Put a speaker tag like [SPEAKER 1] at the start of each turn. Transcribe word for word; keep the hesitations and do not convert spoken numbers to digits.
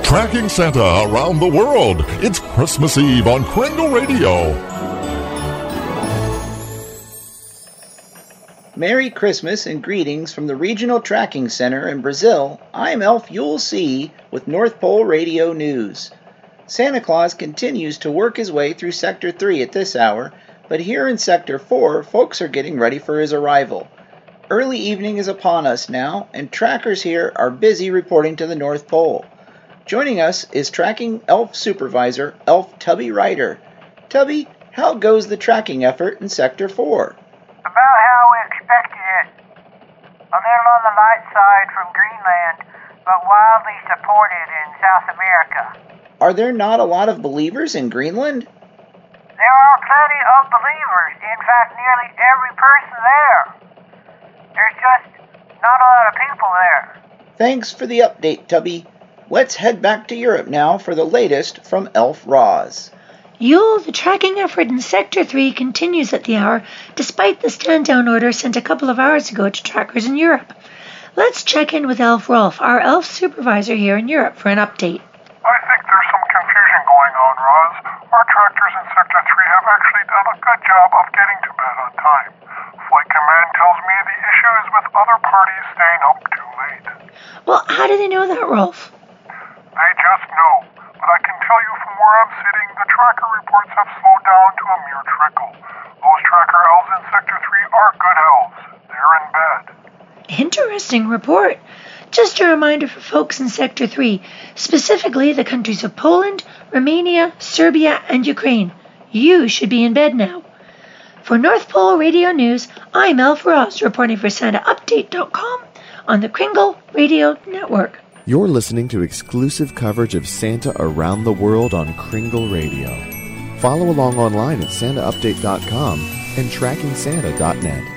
[SPEAKER 1] Tracking Santa around the world. It's Christmas Eve on Kringle Radio.
[SPEAKER 2] Merry Christmas and greetings from the Regional Tracking Center in Brazil. I'm Elf Yule C with North Pole Radio News. Santa Claus continues to work his way through Sector three at this hour, but here in Sector four, folks are getting ready for his arrival. Early evening is upon us now, and trackers here are busy reporting to the North Pole. Joining us is Tracking Elf Supervisor, Elf Tubby Ryder. Tubby, how goes the tracking effort in Sector four?
[SPEAKER 3] About how we expected it. A little on the light side from Greenland, but wildly supported in South America.
[SPEAKER 2] Are there not a lot of believers in Greenland?
[SPEAKER 3] There are plenty of believers. In fact, nearly every person there. There's just not a lot of people there.
[SPEAKER 2] Thanks for the update, Tubby. Let's head back to Europe now for the latest from Elf Roz.
[SPEAKER 4] Yule, the tracking effort in Sector three continues at the hour, despite the stand-down order sent a couple of hours ago to trackers in Europe. Let's check in with Elf Rolf, our elf supervisor here in Europe, for an update.
[SPEAKER 5] I think there's some confusion going on, Roz. Our trackers in Sector three have actually done a good job of getting to bed on time. Flight Command tells me the issue is with other parties staying up too late.
[SPEAKER 4] Well, how do they know that, Rolf?
[SPEAKER 5] They just know. But I can tell you from where I'm sitting, the tracker reports have slowed down to a mere trickle. Those tracker elves in Sector three are good elves. They're in bed.
[SPEAKER 4] Interesting report. Just a reminder for folks in Sector three, specifically the countries of Poland, Romania, Serbia, and Ukraine. You should be in bed now. For North Pole Radio News, I'm Elf Ross, reporting for Santa Update dot com on the Kringle Radio Network.
[SPEAKER 6] You're listening to exclusive coverage of Santa around the world on Kringle Radio. Follow along online at Santa Update dot com and Tracking Santa dot net.